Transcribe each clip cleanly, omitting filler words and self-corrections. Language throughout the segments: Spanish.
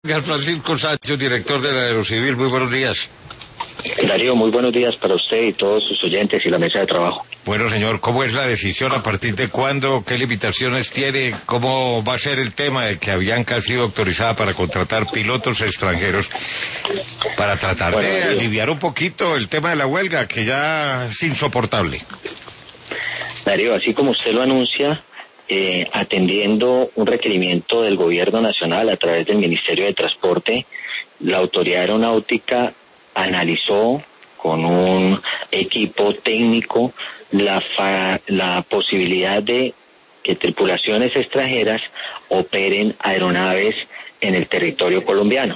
Francisco Sancho, director de la Aerocivil, muy buenos días. Darío, muy buenos días para usted y todos sus oyentes y la mesa de trabajo. Bueno, señor, ¿cómo es la decisión? ¿A partir de cuándo? ¿Qué limitaciones tiene? ¿Cómo va a ser el tema de que Avianca ha sido autorizada para contratar pilotos extranjeros para tratar de Darío, aliviar un poquito el tema de la huelga, que ya es insoportable? Darío, así como usted lo anuncia, atendiendo un requerimiento del Gobierno Nacional a través del Ministerio de Transporte, la Autoridad Aeronáutica analizó con un equipo técnico la posibilidad de que tripulaciones extranjeras operen aeronaves en el territorio colombiano.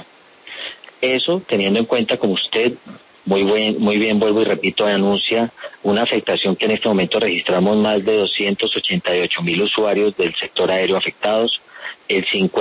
Eso teniendo en cuenta, como usted muy bien, vuelvo y repito, anuncia una afectación que en este momento registramos más de 288,000 usuarios del sector aéreo afectados, el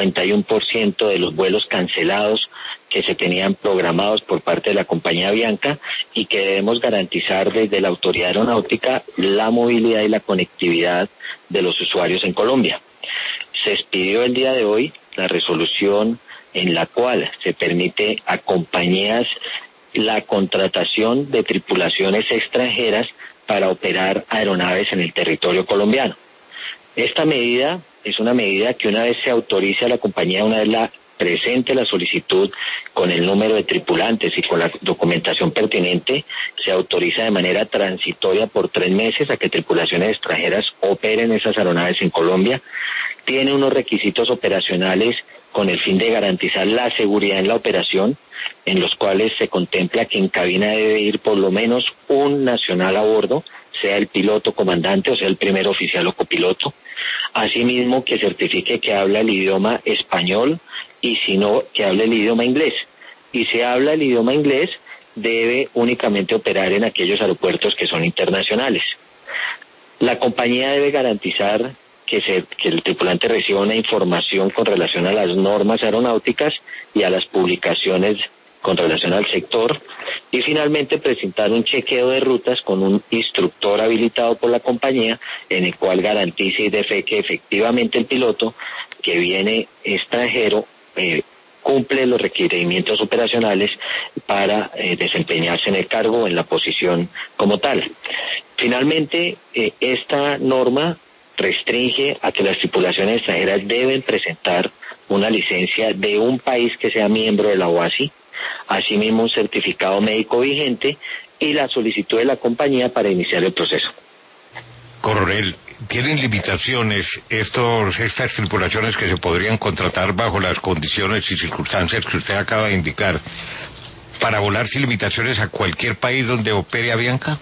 51% de los vuelos cancelados que se tenían programados por parte de la compañía Avianca, y que debemos garantizar desde la Autoridad Aeronáutica la movilidad y la conectividad de los usuarios en Colombia. Se expidió el día de hoy la resolución en la cual se permite a compañías la contratación de tripulaciones extranjeras para operar aeronaves en el territorio colombiano. Esta medida es una medida que una vez se autorice a la compañía, una vez la presente la solicitud con el número de tripulantes y con la documentación pertinente, se autoriza de manera transitoria por 3 meses a que tripulaciones extranjeras operen esas aeronaves en Colombia. Tiene unos requisitos operacionales con el fin de garantizar la seguridad en la operación, en los cuales se contempla que en cabina debe ir por lo menos un nacional a bordo, sea el piloto comandante o sea el primer oficial o copiloto. Asimismo, que certifique que habla el idioma español, y si no, que hable el idioma inglés. Y si habla el idioma inglés, debe únicamente operar en aquellos aeropuertos que son internacionales. La compañía debe garantizar que el tripulante reciba una información con relación a las normas aeronáuticas y a las publicaciones con relación al sector, y finalmente presentar un chequeo de rutas con un instructor habilitado por la compañía, en el cual garantice y dé fe que efectivamente el piloto que viene extranjero cumple los requerimientos operacionales para desempeñarse en el cargo o en la posición como tal. Finalmente, esta norma restringe a que las tripulaciones extranjeras deben presentar una licencia de un país que sea miembro de la OASI, asimismo un certificado médico vigente y la solicitud de la compañía para iniciar el proceso. Coronel, ¿tienen limitaciones estas tripulaciones que se podrían contratar bajo las condiciones y circunstancias que usted acaba de indicar para volar sin limitaciones a cualquier país donde opere Avianca?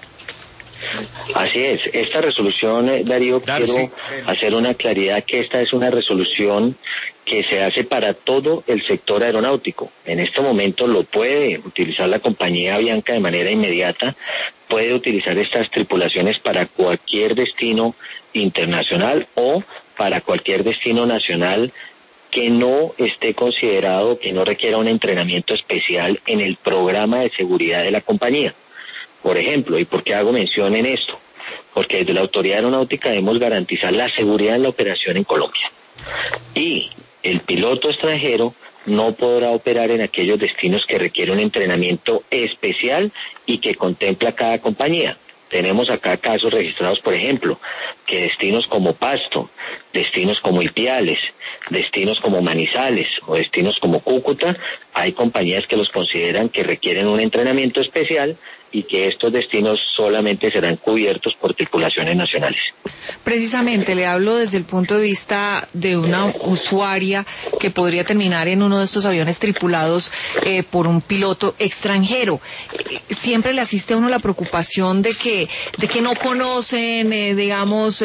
Así es, esta resolución, Darío, quiero hacer una claridad que esta es una resolución que se hace para todo el sector aeronáutico. En este momento lo puede utilizar la compañía Avianca de manera inmediata, puede utilizar estas tripulaciones para cualquier destino internacional o para cualquier destino nacional que no esté considerado, que no requiera un entrenamiento especial en el programa de seguridad de la compañía. Por ejemplo, ¿y por qué hago mención en esto? Porque desde la Autoridad Aeronáutica debemos garantizar la seguridad en la operación en Colombia. Y el piloto extranjero no podrá operar en aquellos destinos que requieren un entrenamiento especial y que contempla cada compañía. Tenemos acá casos registrados, por ejemplo, que destinos como Pasto, destinos como Ipiales, destinos como Manizales o destinos como Cúcuta, hay compañías que los consideran que requieren un entrenamiento especial y que estos destinos solamente serán cubiertos por tripulaciones nacionales. Precisamente le hablo desde el punto de vista de una usuaria que podría terminar en uno de estos aviones tripulados por un piloto extranjero. Siempre le asiste a uno la preocupación de que no conocen, digamos,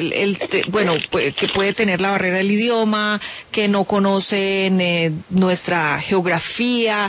que puede tener la barrera del idioma, que no conocen nuestra geografía,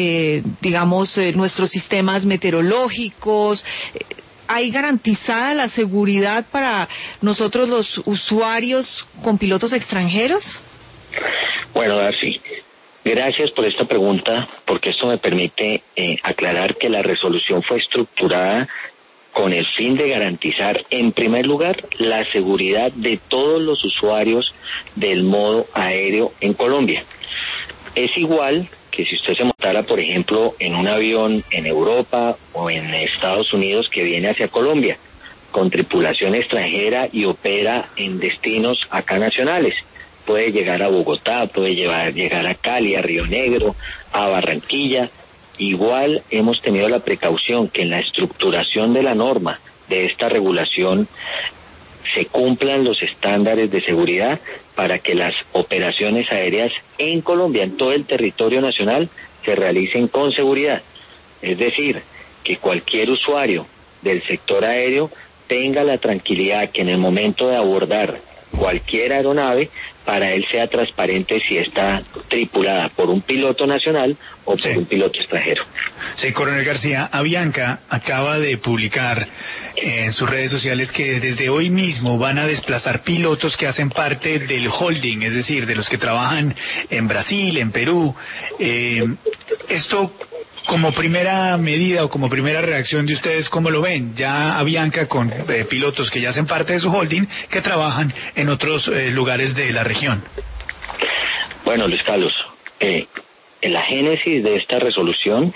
nuestros sistemas meteorológicos. ¿Hay garantizada la seguridad para nosotros los usuarios con pilotos extranjeros? Bueno, Darcy, gracias por esta pregunta, porque esto me permite aclarar que la resolución fue estructurada con el fin de garantizar, en primer lugar, la seguridad de todos los usuarios del modo aéreo en Colombia. Es igual que si usted se montara, por ejemplo, en un avión en Europa o en Estados Unidos que viene hacia Colombia, con tripulación extranjera y opera en destinos acá nacionales. Puede llegar a Bogotá, puede llegar a Cali, a Río Negro, a Barranquilla. Igual hemos tenido la precaución que en la estructuración de la norma de esta regulación se cumplan los estándares de seguridad para que las operaciones aéreas en Colombia, en todo el territorio nacional, se realicen con seguridad. Es decir, que cualquier usuario del sector aéreo tenga la tranquilidad que en el momento de abordar cualquier aeronave, para él sea transparente si está tripulada por un piloto nacional o por un piloto extranjero. Sí, Coronel García, Avianca acaba de publicar en sus redes sociales que desde hoy mismo van a desplazar pilotos que hacen parte del holding, es decir, de los que trabajan en Brasil, en Perú. Esto, como primera medida o como primera reacción de ustedes, ¿cómo lo ven? Ya Avianca con pilotos que ya hacen parte de su holding, que trabajan en otros lugares de la región. Bueno, Luis Carlos, la génesis de esta resolución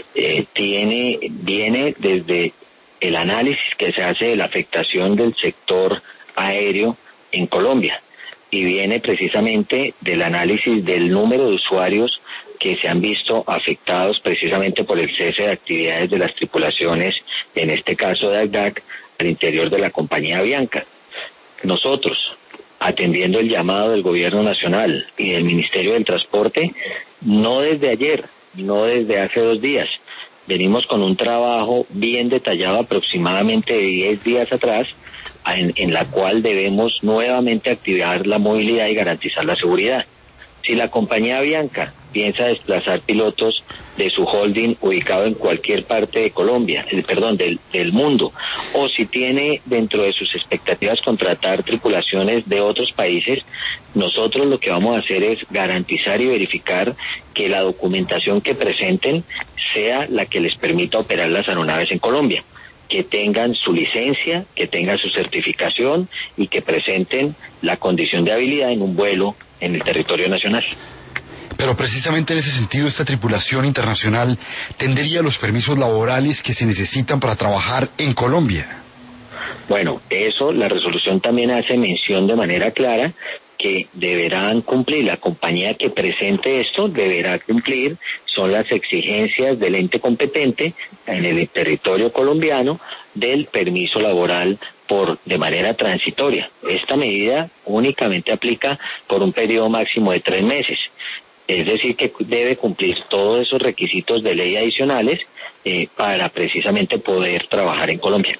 viene desde el análisis que se hace de la afectación del sector aéreo en Colombia, y viene precisamente del análisis del número de usuarios que se han visto afectados precisamente por el cese de actividades de las tripulaciones, en este caso de ACDAC, al interior de la compañía Avianca. Nosotros, atendiendo el llamado del Gobierno Nacional y del Ministerio del Transporte, no desde ayer, no desde hace 2 días, venimos con un trabajo bien detallado aproximadamente de 10 días atrás, en la cual debemos nuevamente activar la movilidad y garantizar la seguridad. Si la compañía Avianca piensa desplazar pilotos de su holding ubicado en cualquier parte de Colombia, del mundo, o si tiene dentro de sus expectativas contratar tripulaciones de otros países, nosotros lo que vamos a hacer es garantizar y verificar que la documentación que presenten sea la que les permita operar las aeronaves en Colombia, que tengan su licencia, que tengan su certificación y que presenten la condición de habilidad en un vuelo en el territorio nacional. Pero precisamente en ese sentido, esta tripulación internacional tendría los permisos laborales que se necesitan para trabajar en Colombia. Bueno, eso la resolución también hace mención de manera clara que deberán cumplir, la compañía que presente esto deberá cumplir, son las exigencias del ente competente en el territorio colombiano del permiso laboral de manera transitoria. Esta medida únicamente aplica por un periodo máximo de 3 meses. Es decir, que debe cumplir todos esos requisitos de ley adicionales para precisamente poder trabajar en Colombia.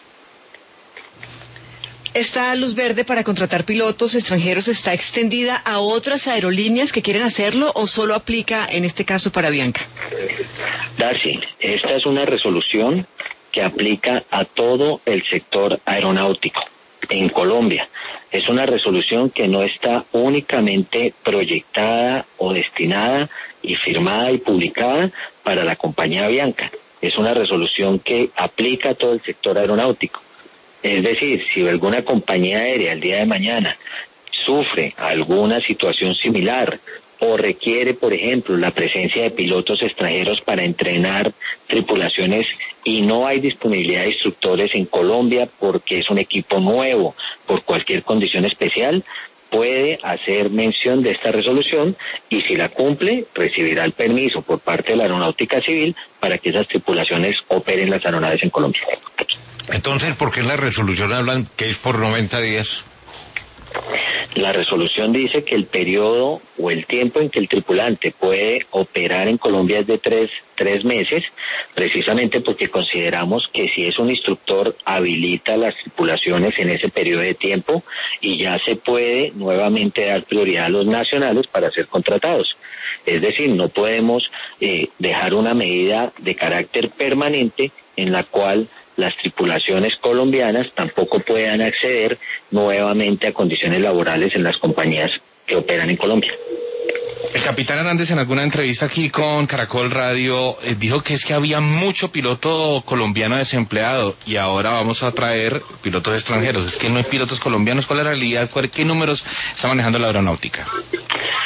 ¿Esta luz verde para contratar pilotos extranjeros está extendida a otras aerolíneas que quieren hacerlo o solo aplica en este caso para Avianca? Darcy, esta es una resolución que aplica a todo el sector aeronáutico en Colombia. Es una resolución que no está únicamente proyectada o destinada y firmada y publicada para la compañía Avianca. Es una resolución que aplica a todo el sector aeronáutico. Es decir, si alguna compañía aérea el día de mañana sufre alguna situación similar o requiere, por ejemplo, la presencia de pilotos extranjeros para entrenar tripulaciones y no hay disponibilidad de instructores en Colombia porque es un equipo nuevo, por cualquier condición especial, puede hacer mención de esta resolución y si la cumple, recibirá el permiso por parte de la Aeronáutica Civil para que esas tripulaciones operen las aeronaves en Colombia. Entonces, ¿por qué en la resolución hablan que es por 90 días? La resolución dice que el periodo o el tiempo en que el tripulante puede operar en Colombia es de tres meses, precisamente porque consideramos que si es un instructor habilita las tripulaciones en ese periodo de tiempo y ya se puede nuevamente dar prioridad a los nacionales para ser contratados. Es decir, no podemos dejar una medida de carácter permanente en la cual las tripulaciones colombianas tampoco puedan acceder nuevamente a condiciones laborales en las compañías que operan en Colombia. El capitán Hernández en alguna entrevista aquí con Caracol Radio dijo que es que había mucho piloto colombiano desempleado y ahora vamos a traer pilotos extranjeros. Es que no hay pilotos colombianos. ¿Cuál es la realidad? ¿Qué números está manejando la aeronáutica?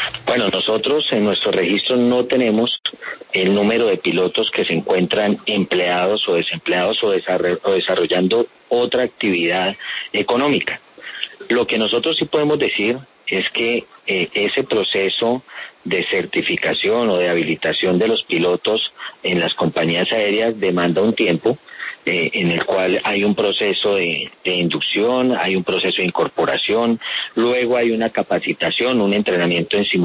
Bueno, nosotros en nuestro registro no tenemos el número de pilotos que se encuentran empleados o desempleados o desarrollando otra actividad económica. Lo que nosotros sí podemos decir es que ese proceso de certificación o de habilitación de los pilotos en las compañías aéreas demanda un tiempo en el cual hay un proceso de inducción, hay un proceso de incorporación, luego hay una capacitación, un entrenamiento en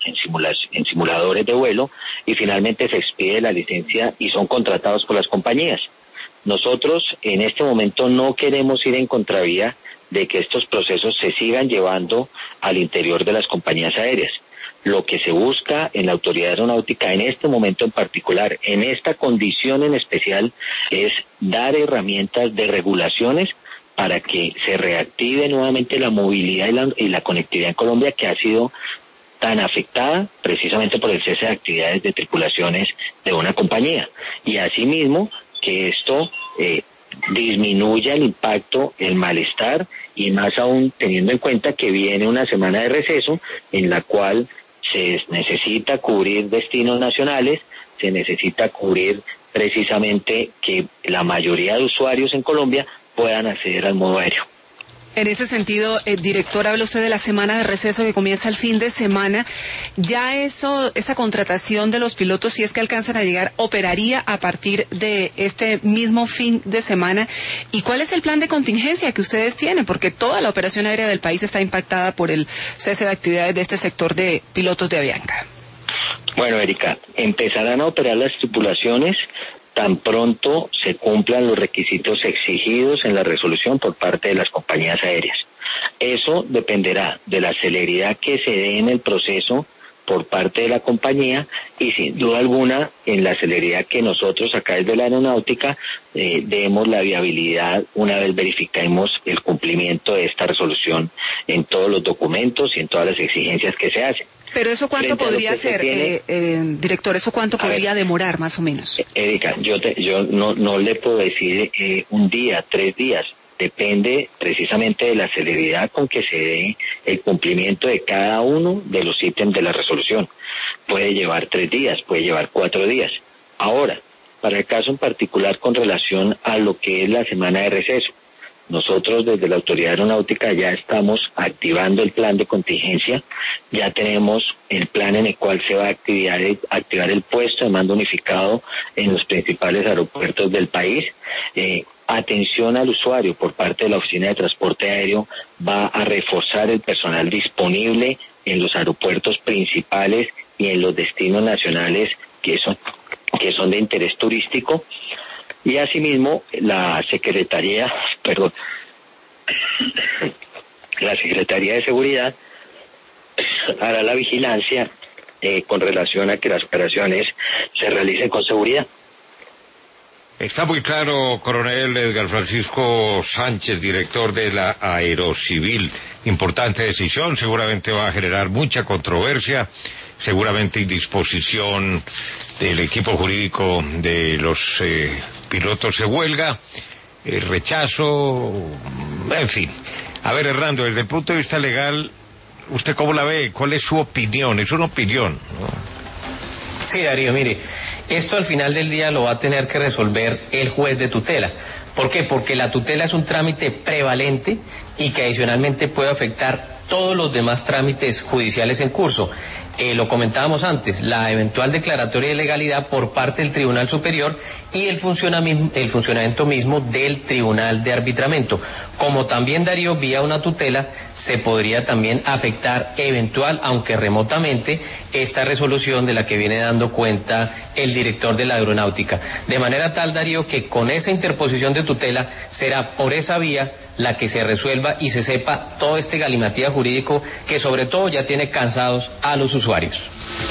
simuladores de vuelo y finalmente se expide la licencia y son contratados por las compañías. Nosotros en este momento no queremos ir en contravía de que estos procesos se sigan llevando al interior de las compañías aéreas. Lo que se busca en la Autoridad Aeronáutica en este momento en particular, en esta condición en especial, es dar herramientas de regulaciones para que se reactive nuevamente la movilidad y la conectividad en Colombia, que ha sido tan afectada precisamente por el cese de actividades de tripulaciones de una compañía. Y asimismo, que esto disminuya el impacto, el malestar, y más aún teniendo en cuenta que viene una semana de receso en la cual se necesita cubrir destinos nacionales, se necesita cubrir precisamente que la mayoría de usuarios en Colombia puedan acceder al modo aéreo. En ese sentido, director, habla usted de la semana de receso que comienza el fin de semana. Ya esa contratación de los pilotos, si es que alcanzan a llegar, operaría a partir de este mismo fin de semana. ¿Y cuál es el plan de contingencia que ustedes tienen? Porque toda la operación aérea del país está impactada por el cese de actividades de este sector de pilotos de Avianca. Bueno, Erika, empezarán a operar las tripulaciones tan pronto se cumplan los requisitos exigidos en la resolución por parte de las compañías aéreas. Eso dependerá de la celeridad que se dé en el proceso por parte de la compañía y sin duda alguna en la celeridad que nosotros acá desde la aeronáutica demos la viabilidad una vez verifiquemos el cumplimiento de esta resolución en todos los documentos y en todas las exigencias que se hacen. Pero eso cuánto podría ser, director, eso cuánto podría demorar más o menos. Erika, yo no le puedo decir un día, 3 días. Depende precisamente de la celeridad con que se dé el cumplimiento de cada uno de los ítems de la resolución. Puede llevar 3 días, puede llevar 4 días. Ahora, para el caso en particular con relación a lo que es la semana de receso, nosotros desde la Autoridad Aeronáutica ya estamos activando el plan de contingencia, ya tenemos el plan en el cual se va a activar el puesto de mando unificado en los principales aeropuertos del país. Atención al usuario por parte de la Oficina de Transporte Aéreo va a reforzar el personal disponible en los aeropuertos principales y en los destinos nacionales que son de interés turístico. Y asimismo la Secretaría de Seguridad hará la vigilancia con relación a que las operaciones se realicen con seguridad. Está muy claro, coronel Edgar Francisco Sánchez, director de la Aerocivil. Importante decisión, seguramente va a generar mucha controversia, seguramente indisposición del equipo jurídico de los pilotos de huelga, el rechazo, en fin. A ver, Hernando, desde el punto de vista legal, ¿usted cómo la ve? ¿Cuál es su opinión? Es una opinión, ¿no? Sí, Darío, mire, esto al final del día lo va a tener que resolver el juez de tutela. ¿Por qué? Porque la tutela es un trámite prevalente y que adicionalmente puede afectar todos los demás trámites judiciales en curso. Lo comentábamos antes, la eventual declaratoria de legalidad por parte del Tribunal Superior y el funcionamiento mismo del Tribunal de Arbitramiento. Como también, Darío, vía una tutela, se podría también afectar eventual, aunque remotamente, esta resolución de la que viene dando cuenta el director de la Aeronáutica. De manera tal, Darío, que con esa interposición de tutela será por esa vía la que se resuelva y se sepa todo este galimatías jurídico que sobre todo ya tiene cansados a los usuarios.